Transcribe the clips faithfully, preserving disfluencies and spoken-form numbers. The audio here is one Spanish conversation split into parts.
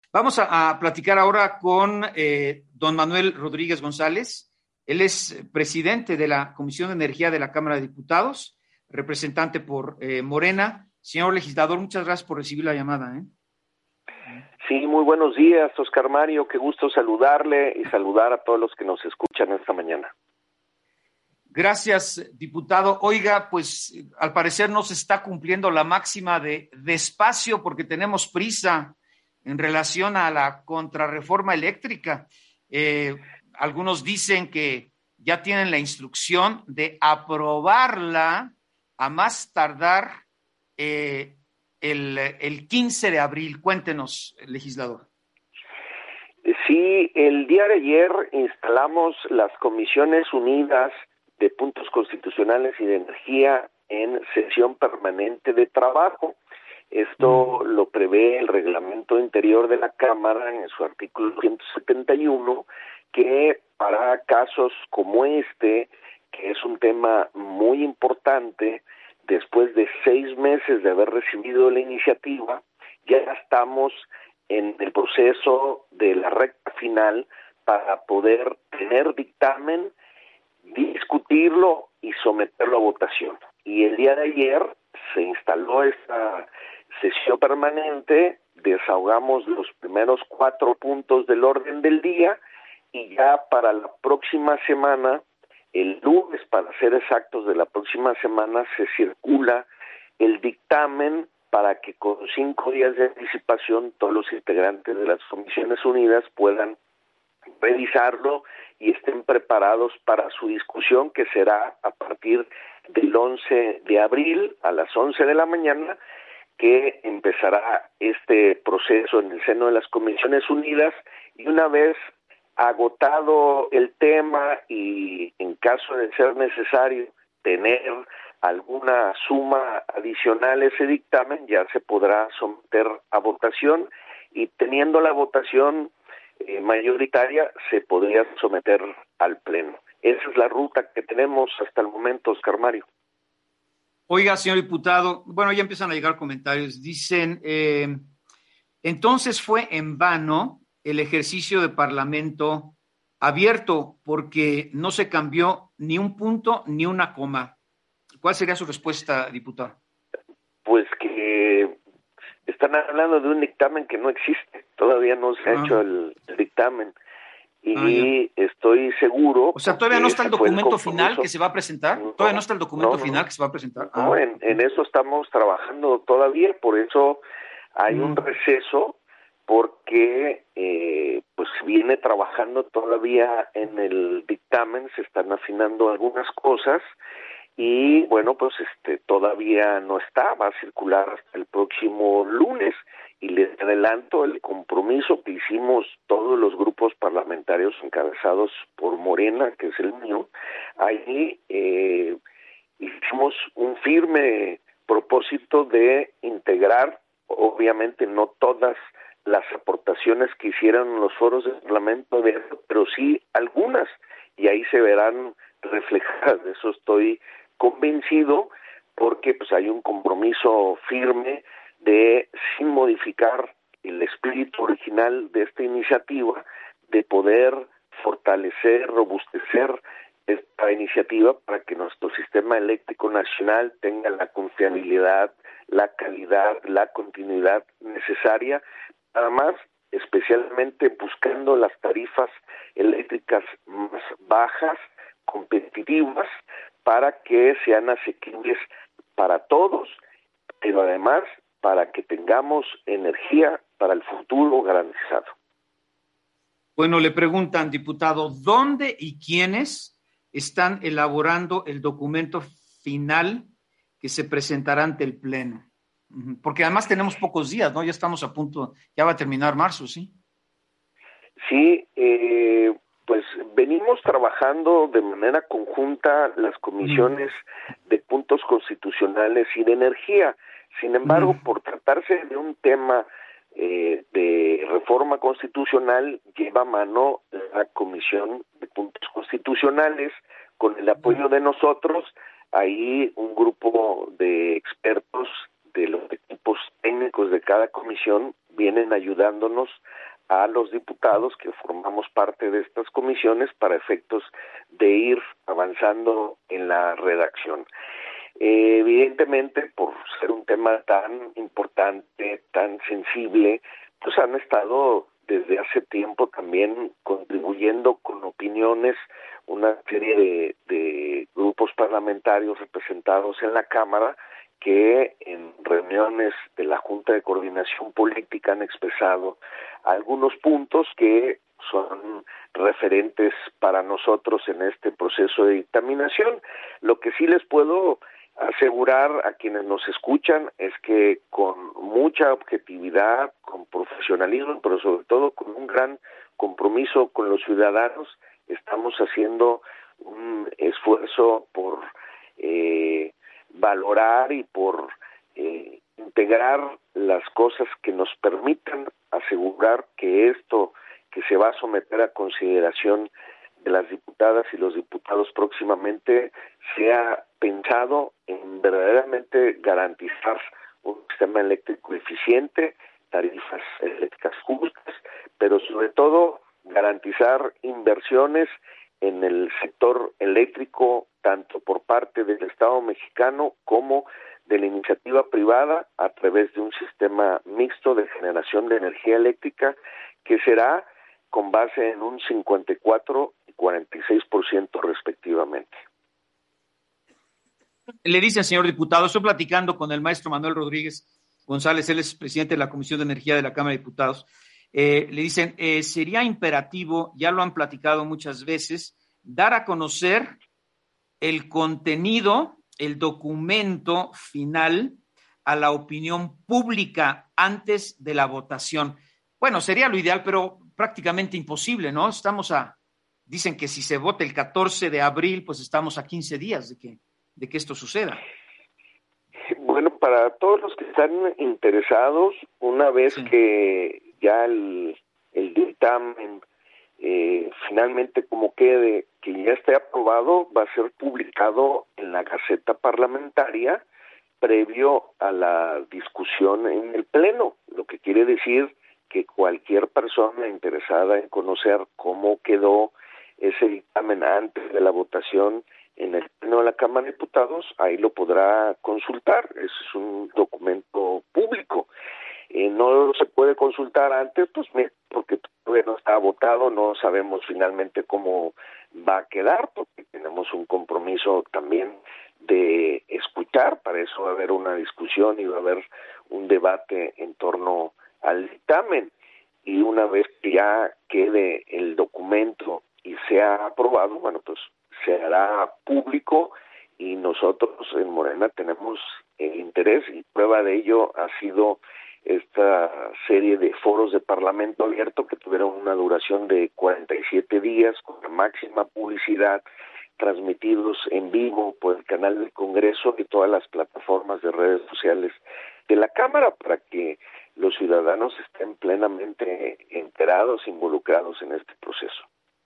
Vamos a, a platicar ahora con eh, don Manuel Rodríguez González. Él es presidente de la Comisión de Energía de la Cámara de Diputados, representante por eh, Morena. Señor legislador, muchas gracias por recibir la llamada. ¿eh? Sí, muy buenos días, Oscar Mario. Qué gusto saludarle y saludar a todos los que nos escuchan esta mañana. Gracias, diputado. Oiga, pues al parecer no se está cumpliendo la máxima de despacio porque tenemos prisa en relación a la contrarreforma eléctrica. Eh, algunos dicen que ya tienen la instrucción de aprobarla a más tardar eh, el, el quince de abril. Cuéntenos, legislador. Sí, el día de ayer instalamos las Comisiones Unidas de Puntos Constitucionales y de Energía en sesión permanente de trabajo. Esto lo prevé el reglamento interior de la Cámara en su artículo ciento setenta y uno, que para casos como este, que es un tema muy importante, después de seis meses de haber recibido la iniciativa, ya estamos en el proceso de la recta final para poder tener dictamen, discutirlo y someterlo a votación. Y el día de ayer se instaló esta sesión permanente, desahogamos los primeros cuatro puntos del orden del día y ya para la próxima semana, el lunes para ser exactos de la próxima semana, se circula el dictamen para que con cinco días de anticipación todos los integrantes de las Comisiones Unidas puedan revisarlo y estén preparados para su discusión, que será a partir del once de abril a las once de la mañana, que empezará este proceso en el seno de las Comisiones Unidas, y una vez agotado el tema y en caso de ser necesario tener alguna suma adicional a ese dictamen, ya se podrá someter a votación, y teniendo la votación eh, mayoritaria se podría someter al Pleno. Esa es la ruta que tenemos hasta el momento, Oscar Mario. Oiga, señor diputado, bueno, ya empiezan a llegar comentarios. Dicen, eh, entonces fue en vano el ejercicio de Parlamento abierto porque no se cambió ni un punto ni una coma. ¿Cuál sería su respuesta, diputado? Pues que están hablando de un dictamen que no existe, todavía no se ha ah. hecho el, el dictamen, y ah, estoy seguro... O sea, ¿todavía no está el documento el final que se va a presentar? No, ¿Todavía no está el documento no, final no, que se va a presentar? No, ah. en, en eso estamos trabajando todavía, por eso hay mm. un receso, porque eh, pues viene trabajando todavía en el dictamen, se están afinando algunas cosas, y bueno, pues este todavía no está, va a circular hasta el próximo lunes, y les adelanto el compromiso que hicimos todos los grupos parlamentarios encabezados por Morena, que es el mío. Ahí eh, hicimos un firme propósito de integrar, obviamente no todas las aportaciones que hicieron los foros del Parlamento, pero sí algunas, y ahí se verán reflejadas, de eso estoy convencido, porque pues hay un compromiso firme de, sin modificar el espíritu original de esta iniciativa, de poder fortalecer, robustecer esta iniciativa para que nuestro sistema eléctrico nacional tenga la confiabilidad, la calidad, la continuidad necesaria, además especialmente buscando las tarifas eléctricas más bajas, competitivas, para que sean asequibles para todos, pero además para que tengamos energía para el futuro garantizado. Bueno, le preguntan, diputado, ¿dónde y quiénes están elaborando el documento final que se presentará ante el Pleno? Porque además tenemos pocos días, ¿no? Ya estamos a punto, ya va a terminar marzo, ¿sí? Sí, eh, pues venimos trabajando de manera conjunta las comisiones mm. de puntos constitucionales y de energía. Sin embargo, mm. por tratarse de un tema eh, de reforma constitucional, lleva a mano la Comisión de Puntos Constitucionales, con el apoyo de nosotros, ahí un grupo de expertos de los equipos técnicos de cada comisión vienen ayudándonos a los diputados que formamos parte de estas comisiones para efectos de ir avanzando en la redacción. Eh, evidentemente, por ser un tema tan importante, tan sensible, pues han estado desde hace tiempo también contribuyendo con opiniones una serie de, de grupos parlamentarios representados en la Cámara que en reuniones de la Junta de Coordinación Política han expresado algunos puntos que son referentes para nosotros en este proceso de dictaminación. Lo que sí les puedo asegurar a quienes nos escuchan es que con mucha objetividad, con profesionalismo, pero sobre todo con un gran compromiso con los ciudadanos, estamos haciendo un esfuerzo por eh, valorar y por eh, integrar las cosas que nos permitan asegurar que esto que se va a someter a consideración de las diputadas y los diputados próximamente sea pensado en verdaderamente garantizar un sistema eléctrico eficiente, tarifas eléctricas justas, pero sobre todo garantizar inversiones en el sector eléctrico, tanto por parte del Estado mexicano como de la iniciativa privada, a través de un sistema mixto de generación de energía eléctrica que será con base en un cincuenta y cuatro y cuarenta y seis por ciento respectivamente. Le dicen, señor diputado, estoy platicando con el maestro Manuel Rodríguez González, él es presidente de la Comisión de Energía de la Cámara de Diputados. Eh, le dicen, eh, sería imperativo, ya lo han platicado muchas veces, dar a conocer el contenido, el documento final a la opinión pública antes de la votación. Bueno, sería lo ideal, pero prácticamente imposible, ¿no? Estamos a, dicen que si se vota el catorce de abril, pues estamos a quince días de que, de que esto suceda. Bueno, para todos los que están interesados, una vez sí. que ya el, el dictamen eh, finalmente como quede, que ya esté aprobado, va a ser publicado en la Gaceta Parlamentaria previo a la discusión en el Pleno, lo que quiere decir que cualquier persona interesada en conocer cómo quedó ese dictamen antes de la votación en el Pleno de la Cámara de Diputados, ahí lo podrá consultar. Ese es un documento público. Eh, no se puede consultar antes, pues porque todavía no está votado, no sabemos finalmente cómo va a quedar, porque tenemos un compromiso también de escuchar, para eso va a haber una discusión y va a haber un debate en torno al dictamen, y una vez que ya quede el documento y sea aprobado, bueno, pues se hará público, y nosotros en Morena tenemos el interés, y prueba de ello ha sido esta serie de foros de Parlamento abierto que tuvieron una duración de cuarenta y siete días con la máxima publicidad, transmitidos en vivo por el canal del Congreso y todas las plataformas de redes sociales de la Cámara, para que los ciudadanos estén plenamente enterados, involucrados en este proceso.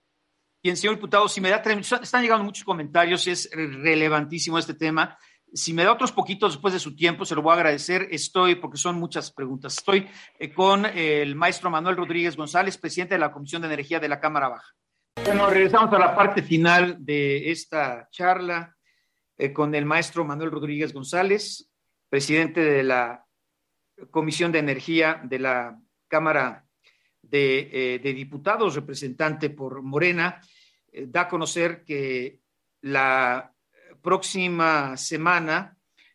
Bien, señor diputado, si me da, están llegando muchos comentarios, es relevantísimo este tema. Si me da otros poquitos después de su tiempo, se lo voy a agradecer. Estoy, porque son muchas preguntas, estoy eh, con el maestro Manuel Rodríguez González, presidente de la Comisión de Energía de la Cámara Baja. Bueno, regresamos a la parte final de esta charla eh, con el maestro Manuel Rodríguez González, presidente de la Comisión de Energía de la Cámara de, eh, de Diputados, representante por Morena. Eh, da a conocer que la próxima semana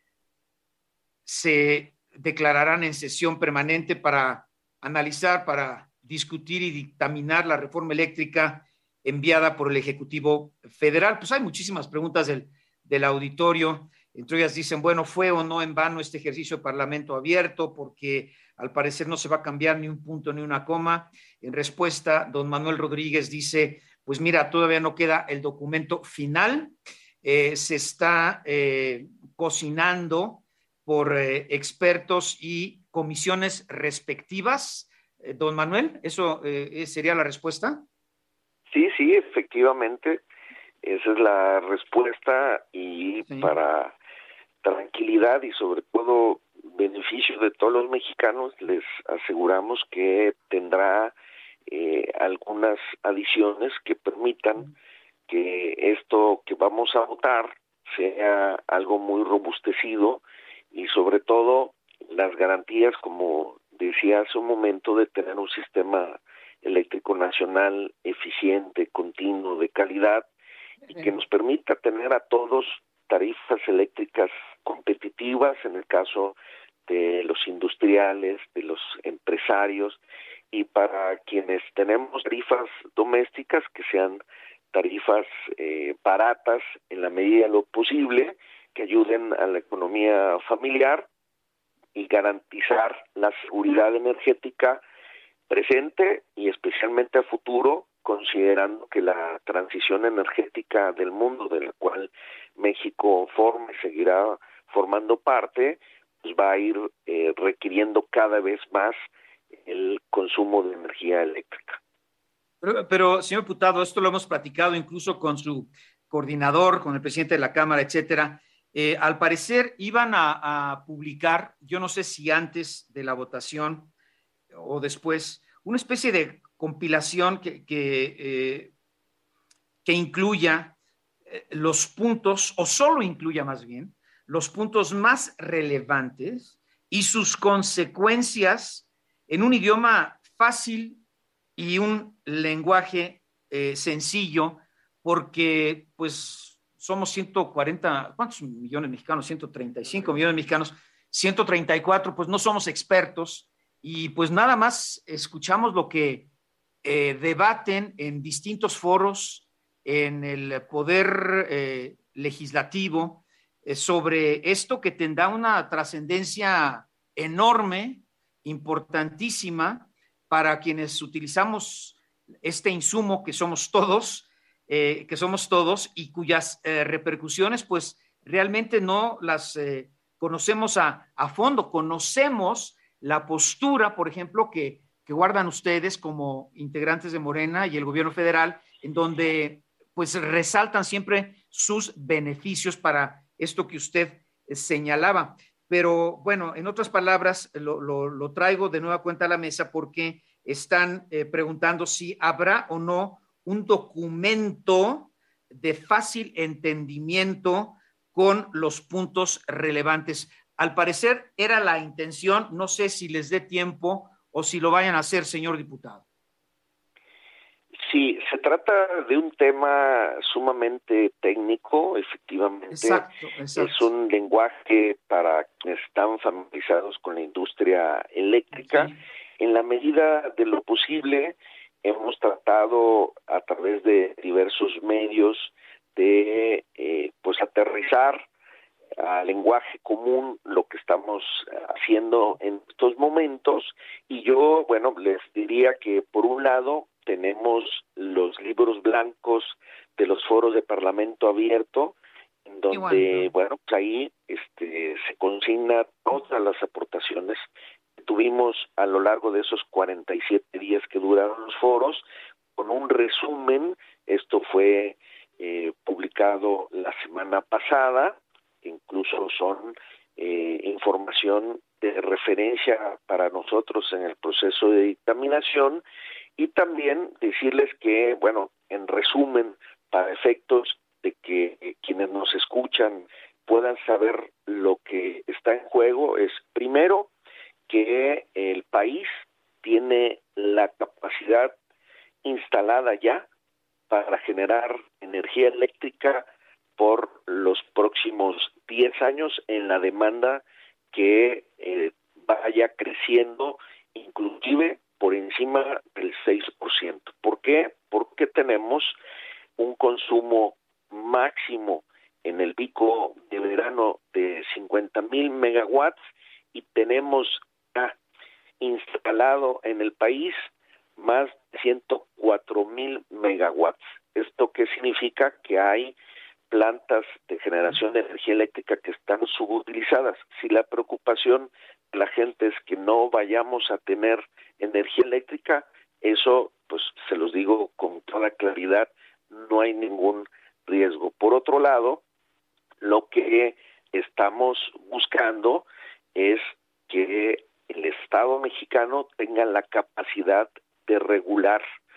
se declararán en sesión permanente para analizar, para discutir y dictaminar la reforma eléctrica enviada por el Ejecutivo Federal. Pues hay muchísimas preguntas del, del auditorio. Entre ellas dicen, bueno, ¿fue o no en vano este ejercicio de Parlamento abierto? Porque al parecer no se va a cambiar ni un punto ni una coma. En respuesta, don Manuel Rodríguez dice, pues mira, todavía no queda el documento final. Eh, se está eh, cocinando por eh, expertos y comisiones respectivas. Eh, don Manuel, ¿eso eh, sería la respuesta? Sí, sí, efectivamente, esa es la respuesta, y sí. Para tranquilidad y sobre todo beneficio de todos los mexicanos, les aseguramos que tendrá eh, algunas adiciones que permitan que esto que vamos a votar sea algo muy robustecido y sobre todo las garantías, como decía hace un momento, de tener un sistema eléctrico nacional eficiente, continuo, de calidad, y que nos permita tener a todos tarifas eléctricas competitivas en el caso de los industriales, de los empresarios, y para quienes tenemos tarifas domésticas que sean tarifas eh, baratas en la medida de lo posible, que ayuden a la economía familiar y garantizar la seguridad energética presente y especialmente a futuro, considerando que la transición energética del mundo, de la cual México forma y seguirá formando parte, pues va a ir eh, requiriendo cada vez más el consumo de energía eléctrica. Pero, pero, señor diputado, esto lo hemos platicado incluso con su coordinador, con el presidente de la Cámara, etcétera. Eh, al parecer iban a, a publicar, yo no sé si antes de la votación o después, una especie de compilación que, que, eh, que incluya eh, los puntos, o solo incluya más bien, los puntos más relevantes y sus consecuencias en un idioma fácil y un lenguaje eh, sencillo, porque pues somos ciento cuarenta, ¿cuántos millones mexicanos? ciento treinta y cinco millones mexicanos, ciento treinta y cuatro, pues no somos expertos y pues nada más escuchamos lo que eh, debaten en distintos foros, en el poder eh, legislativo, eh, sobre esto que tendrá una trascendencia enorme, importantísima, para quienes utilizamos este insumo que somos todos, eh, que somos todos y cuyas eh, repercusiones pues realmente no las eh, conocemos a, a fondo. Conocemos la postura, por ejemplo, que, que guardan ustedes como integrantes de Morena y el gobierno federal, en donde pues resaltan siempre sus beneficios para esto que usted eh, señalaba. Pero bueno, en otras palabras, lo, lo, lo traigo de nueva cuenta a la mesa porque están eh, preguntando si habrá o no un documento de fácil entendimiento con los puntos relevantes. Al parecer era la intención, no sé si les dé tiempo o si lo vayan a hacer, señor diputado. Sí, se trata de un tema sumamente técnico, efectivamente. Exacto, exacto. Es un lenguaje para quienes están familiarizados con la industria eléctrica. Sí. En la medida de lo posible, hemos tratado a través de diversos medios de eh, pues aterrizar al lenguaje común lo que estamos haciendo en estos momentos, y yo, bueno, les diría que por un lado tenemos los libros blancos de los foros de Parlamento Abierto, en donde, bueno, pues ahí este, se consigna todas las aportaciones que tuvimos a lo largo de esos cuarenta y siete días que duraron los foros, con un resumen. Esto fue eh, publicado la semana pasada, incluso son eh, información de referencia para nosotros en el proceso de dictaminación, y también decirles que, bueno, en resumen, para efectos de que eh, quienes nos escuchan puedan saber lo que está en juego, es primero que el país tiene la capacidad instalada ya para generar energía eléctrica por los próximos diez años en la demanda que eh, vaya creciendo, inclusive por encima del seis por ciento. ¿Por qué? Porque tenemos un consumo máximo en el pico de verano de cincuenta mil megawatts y tenemos ya instalado en el país más de ciento cuatro mil megawatts. ¿Esto qué significa? Que hay plantas de generación de energía eléctrica que están subutilizadas. Si la preocupación de la gente es que no vayamos a tener energía eléctrica, eso, pues se los digo con toda claridad, no hay ningún riesgo. Por otro lado, lo que estamos buscando es que el Estado mexicano tenga la capacidad de regular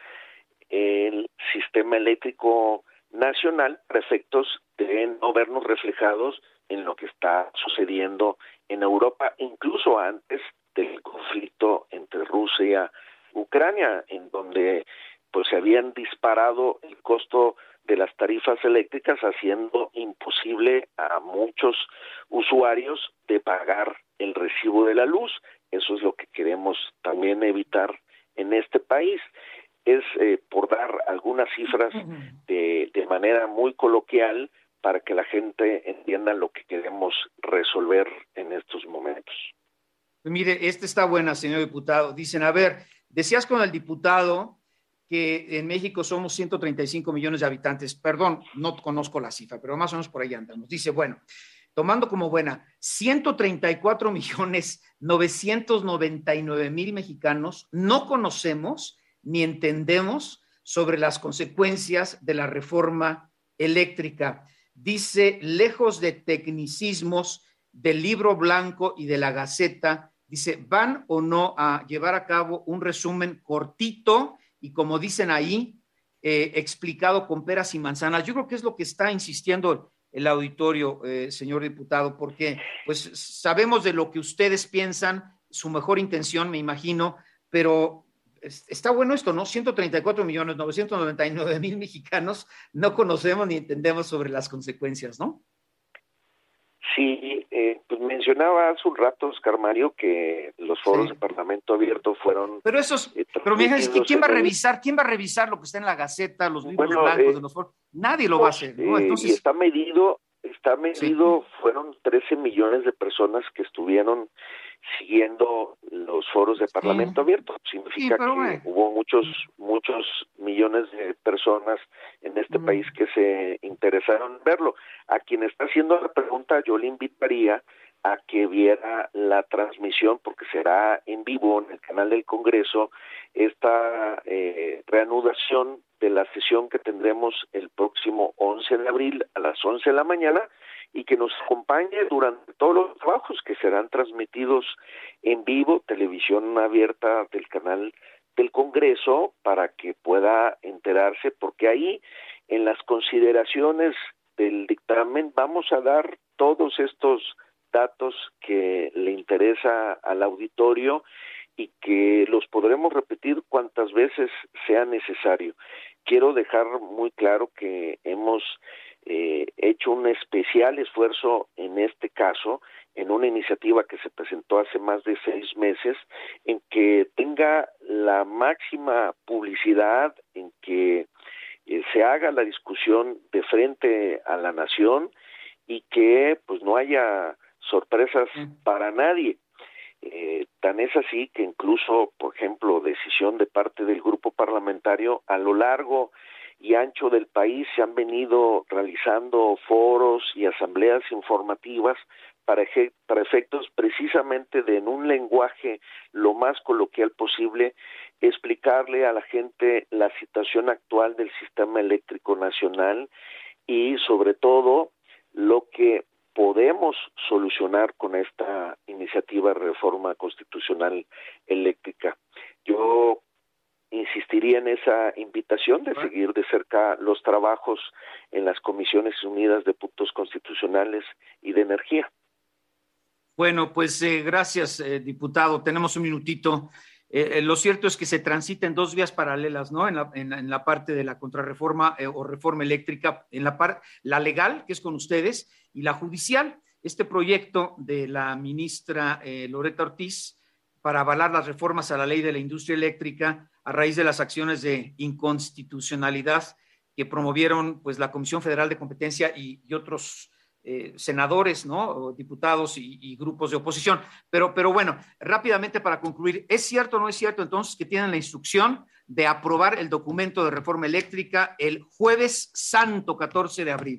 el sistema eléctrico nacional para efectos de no vernos reflejados en lo que está sucediendo en Europa, incluso antes del conflicto entre Rusia y Ucrania, en donde pues se habían disparado el costo de las tarifas eléctricas, haciendo imposible a muchos usuarios de pagar el recibo de la luz. Eso es lo que queremos también evitar en este país. Es eh, por dar algunas cifras de, de manera muy coloquial para que la gente entienda lo que queremos resolver en estos momentos. Mire, esta está buena, señor diputado. Dicen, a ver, decías con el diputado que en México somos ciento treinta y cinco millones de habitantes. Perdón, no conozco la cifra, pero más o menos por ahí andamos. Dice, bueno, tomando como buena, ciento treinta y cuatro millones novecientos noventa y nueve mil mexicanos no conocemos ni entendemos sobre las consecuencias de la reforma eléctrica. Dice, lejos de tecnicismos del libro blanco y de la Gaceta, dice, ¿van o no a llevar a cabo un resumen cortito y, como dicen ahí, eh, explicado con peras y manzanas? Yo creo que es lo que está insistiendo el auditorio, eh, señor diputado, porque pues sabemos de lo que ustedes piensan, su mejor intención, me imagino, pero está bueno esto, ¿no? ciento treinta y cuatro millones novecientos noventa y nueve mil mexicanos no conocemos ni entendemos sobre las consecuencias, ¿no? Sí, eh, pues mencionaba hace un rato, Oscar Mario, que los foros sí. de Parlamento Abierto fueron... Pero esos, eh, pero mira, es que ¿quién va a revisar? ¿Quién va a revisar lo que está en la Gaceta, los libros bueno, blancos eh, de los foros? Nadie lo pues, va a hacer, ¿no? Entonces... Eh, y está medido, está medido, sí. Fueron trece millones de personas que estuvieron siguiendo los foros de Parlamento sí. Abierto. Significa sí, que bueno. hubo muchos, muchos millones de personas en este mm. país que se interesaron en verlo. A quien está haciendo la pregunta, yo le invitaría a que viera la transmisión, porque será en vivo en el canal del Congreso, esta eh, reanudación de la sesión que tendremos el próximo once de abril a las once de la mañana, y que nos acompañe durante todos los trabajos que serán transmitidos en vivo, televisión abierta del canal del Congreso, para que pueda enterarse, porque ahí en las consideraciones del dictamen vamos a dar todos estos datos que le interesa al auditorio y que los podremos repetir cuantas veces sea necesario. Quiero dejar muy claro que hemos eh, hecho un especial esfuerzo en este caso, en una iniciativa que se presentó hace más de seis meses, en que tenga la máxima publicidad, en que eh, se haga la discusión de frente a la nación y que pues no haya sorpresas para nadie. Eh, tan es así que incluso, por ejemplo, decisión de parte del grupo parlamentario, a lo largo y ancho del país se han venido realizando foros y asambleas informativas para, eje, para efectos precisamente de, en un lenguaje lo más coloquial posible, explicarle a la gente la situación actual del sistema eléctrico nacional y sobre todo lo que podemos solucionar con esta iniciativa de reforma constitucional eléctrica. Yo insistiría en esa invitación de seguir de cerca los trabajos en las Comisiones Unidas de Puntos Constitucionales y de Energía. Bueno, pues eh, gracias, eh, diputado. Tenemos un minutito. Eh, eh, lo cierto es que se transita en dos vías paralelas, ¿no? En la, en, en la parte de la contrarreforma eh, o reforma eléctrica, en la parte, la legal, que es con ustedes, y la judicial. Este proyecto de la ministra eh, Loretta Ortiz para avalar las reformas a la ley de la industria eléctrica a raíz de las acciones de inconstitucionalidad que promovieron pues la Comisión Federal de Competencia y, y otros Eh, senadores, ¿no? Diputados y, y grupos de oposición. Pero, pero bueno, rápidamente para concluir, ¿es cierto o no es cierto entonces que tienen la instrucción de aprobar el documento de reforma eléctrica el jueves santo catorce de abril?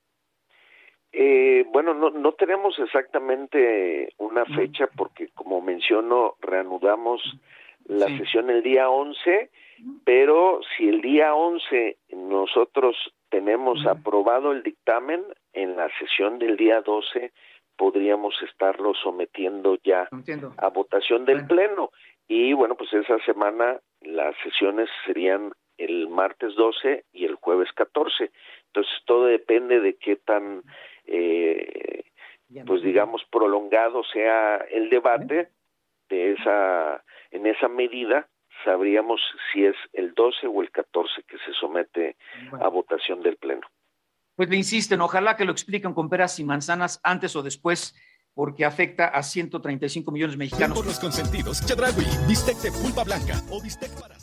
Eh, bueno, no, no tenemos exactamente una fecha porque, como menciono, reanudamos la sí. sesión el día once, pero si el día once nosotros tenemos uh-huh. aprobado el dictamen, en la sesión del día doce podríamos estarlo sometiendo ya Entiendo. a votación del Bueno. Pleno. Y bueno, pues esa semana las sesiones serían el martes doce y el jueves catorce. Entonces todo depende de qué tan, eh, pues digamos, prolongado sea el debate de esa, en esa medida. Sabríamos si es el doce o el catorce que se somete Bueno. a votación del Pleno. Pues le insisten, ojalá que lo expliquen con peras y manzanas antes o después, porque afecta a ciento treinta y cinco millones de mexicanos. Por los consentidos, Chedraui, bistec de pulpa blanca o bistec para...